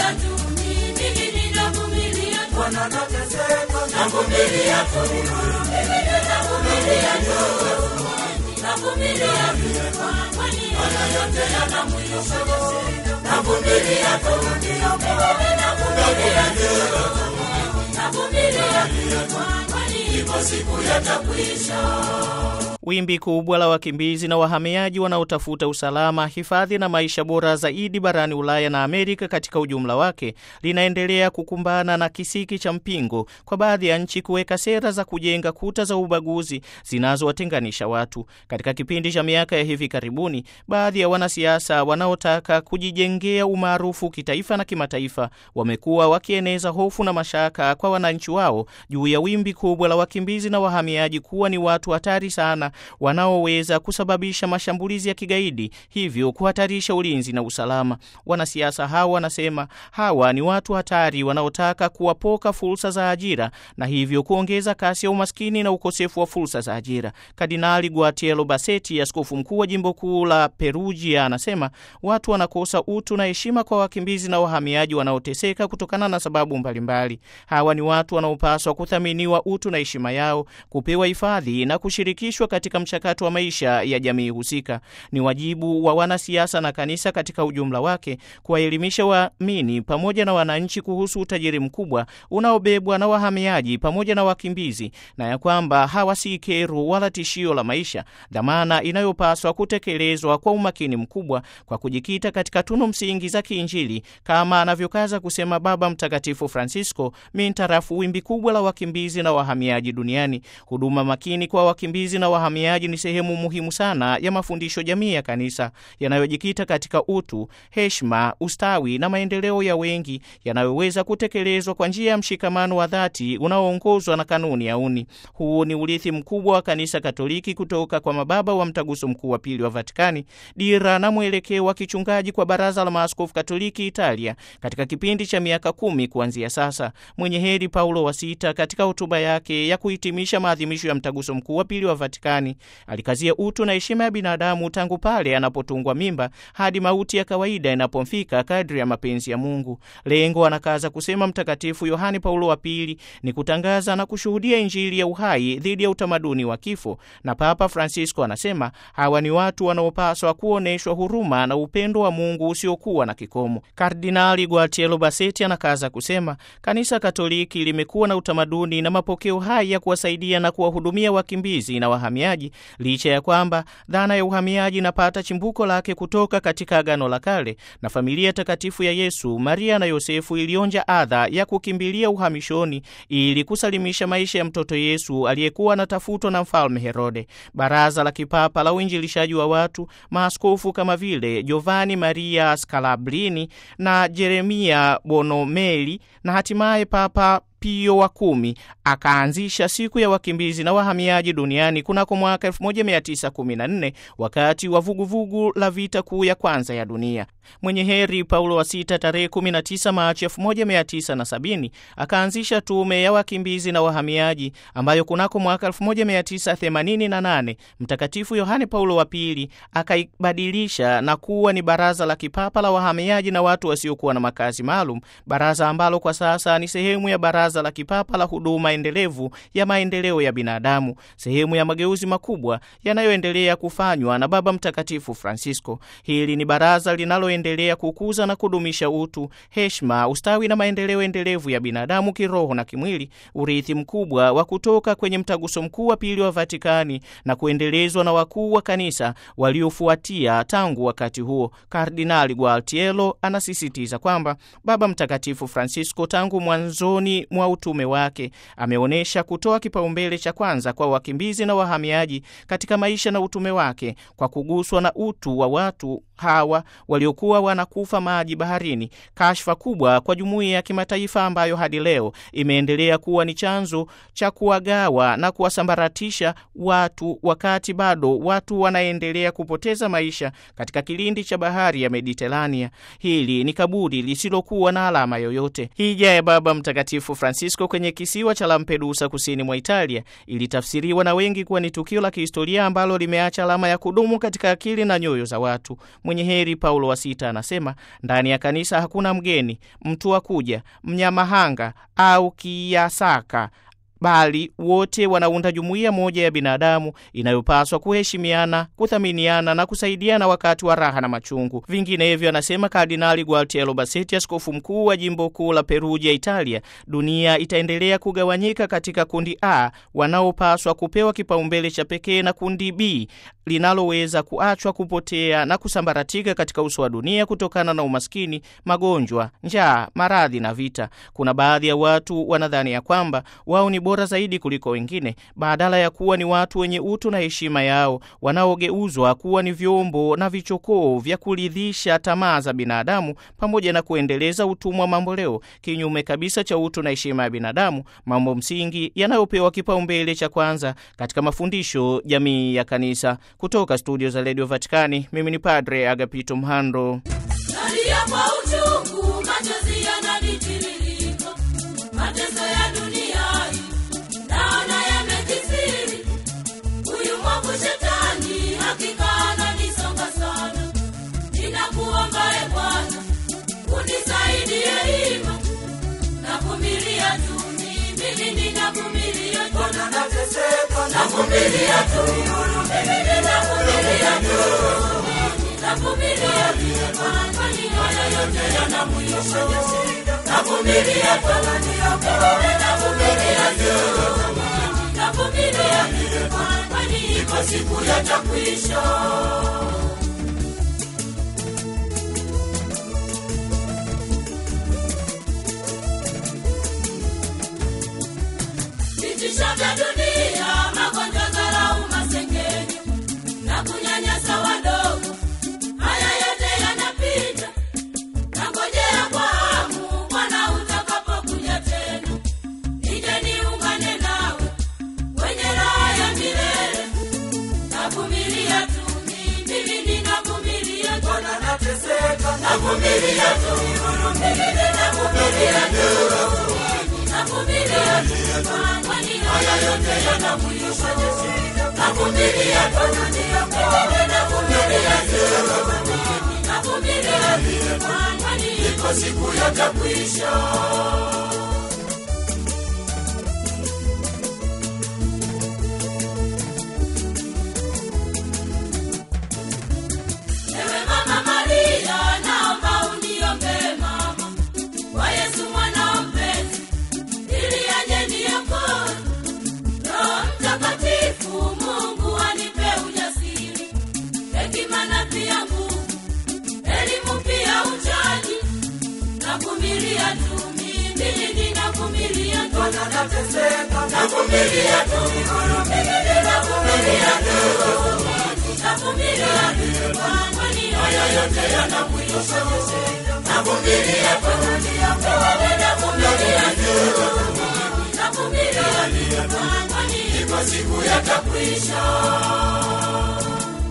tu, mimi ninavumilia tu, wanateseka, navumilia tu, mimi ninavumilia tu, navumilia tu, kwani haya yote yana mwisho. Navumilia tu, mimi ninavumilia tu, navumilia tu, kwani ipo siku yatakwisha. Wimbi kubwa la wakimbizi na wahamiaji wanaotafuta usalama, hifadhi na maisha bora zaidi barani Ulaya na Amerika katika ujumla wake linaendelea kukumbana na kisiki cha mpingo kwa baadhi ya nchi kuweka sera za kujenga kuta za ubaguzi zinazowatenganisha watu. Katika kipindi cha miaka ya hivi karibuni, baadhi ya wanasiasa wanaotaka kujijengea umaarufu kitaifa na kimataifa wamekuwa wakieneza hofu na mashaka kwa wananchi wao juu ya wimbi kubwa la wakimbizi na wahamiaji kuwa ni watu hatari sana wanaoweza kusababisha mashambulizi ya kigaidi, hivyo kuhatarisha ulinzi na usalama. Wanasiasa hawa wanasema hawa ni watu hatari wanaotaka kuwapoka fursa za ajira na hivyo kuongeza kasi ya umaskini na ukosefu wa fursa za ajira. Kardinali Gualtiero Bassetti, askofu mkuu wa jimbo kuu la Perugia, anasema watu wanakosa utu na heshima kwa wakimbizi na wahamiaji wanaoteseka kutokana na sababu mbalimbali. Hawa ni watu wanaopaswa kuthaminiwa utu na heshima yao, kupewa hifadhi na kushirikishwa katika mchakato wa maisha ya jamii husika. Ni wajibu wa wanasiasa na kanisa katika ujumla wake kuwaelimisha waamini pamoja na wananchi kuhusu utajiri mkubwa unaobebwa na wahamiaji pamoja na wakimbizi, na ya kwamba hawa si kero wala tishio la maisha, dhamana inayopaswa kutekelezwa kwa umakini mkubwa kwa kujikita katika tunu msingi za kiinjili, kama anavyokaza kusema Baba Mtakatifu Francisco mintarafu wimbi kubwa la wakimbizi na wahamiaji duniani. Huduma makini kwa wakimbizi na wahamiaji ni sehemu muhimu sana ya mafundisho jamii ya kanisa yanayojikita katika utu, heshima, ustawi na maendeleo ya wengi, yanayoweza kutekelezwa kwa njia ya mshikamano wa dhati unaoongozwa na kanuni ya uni. Huu ni urithi mkubwa wa Kanisa Katoliki kutoka kwa mababa wa Mtaguso Mkuu wa Pili wa Vatikani, dira na mwelekeo wa kichungaji kwa Baraza la Maaskofu Katoliki Italia katika kipindi cha miaka 10 kuanzia sasa. Mwenye heri Paulo wa Sita katika hotuba yake ya kuhitimisha maadhimisho ya Mtaguso Mkuu wa Pili wa Vatikani alikazia utu na heshima ya binadamu tangu pale anapotungwa mimba hadi mauti ya kawaida inapomfika kadri ya mapenzi ya Mungu. Lengo, anakaza kusema Mtakatifu Yohane Paulo wa Pili, ni kutangaza na kushuhudia Injili ya uhai dhidi ya utamaduni wa kifo. Na Papa Francisco anasema hawa ni watu wanaopaswa kuoneshwa huruma na upendo wa Mungu usiokuwa na kikomo. Kardinali Gualtiero Bassetti anakaza kusema Kanisa Katoliki limekuwa na utamaduni na mapokeo hai ya kuwasaidia na kuwahudumia wakimbizi na wahamiaji, licha ya kwamba dhana ya uhamiaji inapata chimbuko lake kutoka katika Agano la Kale, na familia takatifu ya Yesu, Maria na Yosefu ilionja adha ya kukimbilia uhamishoni ili kusalimisha maisha ya mtoto Yesu aliyekuwa anatafutwa na Mfalme Herode. Baraza la Kipapa la Uinjilishaji wa watu, maaskofu kama vile Giovanni Maria Scalabrini na Jeremia Bonomeli na hatimaye Papa Pio wa 10 akaanzisha siku ya wakimbizi na wahamiaji duniani kunako mwaka 1914 wakati wa vuguvugu la vita kuu ya kwanza ya dunia. Mwenye heri Paulo wa Sita tarehe 19 Machi 1970 akaanzisha tume ya wakimbizi na wahamiaji ambayo kunako mwaka 1988 Mtakatifu Yohane Paulo wa Pili akaibadilisha na kuwa ni Baraza la Kipapa la Wahamiaji na Watu Wasiokuwa na Makazi Maalum, baraza ambalo kwa sasa ni sehemu ya Baraza la Kipapa la Huduma Endelevu ya Maendeleo ya Binadamu, sehemu ya mageuzi makubwa yanayoendelea kufanywa na Baba Mtakatifu Francisco. Hili ni baraza linaloendelea kukuza na kudumisha utu, heshima, ustawi na maendeleo endelevu ya binadamu kiroho na kimwili, urithi mkubwa wa kutoka kwenye Mtaguso Mkuu wa Pili wa Vatikani na kuendelezwa na wakuu wa kanisa waliofuatia tangu wakati huo. Kardinali Gualtiero anasisitiza kwamba Baba Mtakatifu Francisco tangu mwanzoni mwa utume wake ameonesha kutoa kipaumbele cha kwanza kwa wakimbizi na wahamiaji katika maisha na utume wake, kwa kuguswa na utu wa watu hawa waliokuwa wanakufa maji baharini, kashfa kubwa kwa jumuiya ya kimataifa ambayo hadi leo imeendelea kuwa ni chanzo cha kuwagawa na kuwasambaratisha watu, wakati bado watu wanaendelea kupoteza maisha katika kilindi cha bahari ya Mediterania. Hili ni kaburi lisilokuwa na alama yoyote. Hija ya Baba Mtakatifu Francisco kwenye kisiwa cha Lampedusa kusini mwa Italia ilitafsiriwa na wengi kuwa ni tukio la kihistoria ambalo limeacha alama ya kudumu katika akili na nyoyo za watu. Mwenye heri Paulo wa Sita anasema, ndani ya kanisa hakuna mgeni, mtu wa kuja, mnyamahanga au kiasaka, bali wote wanaunda jumuiya moja ya binadamu inayopaswa kuheshimiana, kuthaminiana na kusaidiana wakati wa raha na machungu. Vinginevyo, anasema Kardinali Gualtiero Bassetti, askofu mkuu wa jimbo kuu la Perugia, Italia, dunia itaendelea kugawanyika katika kundi A wanaopaswa kupewa kipaumbele cha pekee na kundi B linaloweza kuachwa kupotea na kusambaratika katika uso wa dunia kutokana na umaskini, magonjwa, njaa, maradhi na vita. Kuna baadhi ya watu wanadhani ya kwamba wao ni bora zaidi kuliko wengine, badala ya kuwa ni watu wenye utu na heshima yao, wanaogeuzwa kuwa ni vyombo na vichokoo vya kuridhisha tamaa za binadamu pamoja na kuendeleza utumwa mamboleo, kinyume kabisa cha utu na heshima ya binadamu, mambo msingi yanayopewa kipaumbele cha kwanza katika mafundisho jamii ya kanisa. Kutoka studio za Radio Vatikani, mimi ni Padre Agapito Mhando. Nalia kwa uchungu, machozi yananitiririka, mateso ya dunia hii naona yamekithiri. Huyu mwovu shetani hakika ananisonga sana. Ninakuomba e Bwana, unisaidie hima, navumilia tu mimi, ninavumilia tu. Bwana nateseka, navumilia tu mimi, ninavumilia tu. Navumilia tu, kwani haya yote yana mwisho. Navumilia tu, navumilia tu. Navumilia tu, kwani iko siku yatakwisha. Vitisho vya dunia, magonjwa, dharau, masengenyo na kunyanyasa wadogo, haya yote yanapita. Nangojea kwa hamu Bwana utakapokuja tena, nije niungane nawe kwenye raha ya milele. Navumilia tu mimi, ninavumilia tu. Bwana nateseka, navumilia tu mimi, ninavumilia tu. Navumilia tu, kwani haya yote yana mwisho. Navumilia tu, navumilia tu. Navumilia tu, kwani iko siku yatakwisha. Ewe Mama Maria, naomba uniombee mama kwa Yesu mwana mpenzi, ili aje niokoe. Roho Mtakatifu Mungu anipe ujasiri, hekima na pia nguvu, elimu pia uchaji. Navumilia tu mimi, ninavumilia tu. Bwana nateseka, navumilia tu mimi, ninavumilia tu. Navumilia tu, kwani haya yote yana mwisho. Navumilia tu, ninavumilia tu. Navumilia tu, kwani iko siku yatakwisha.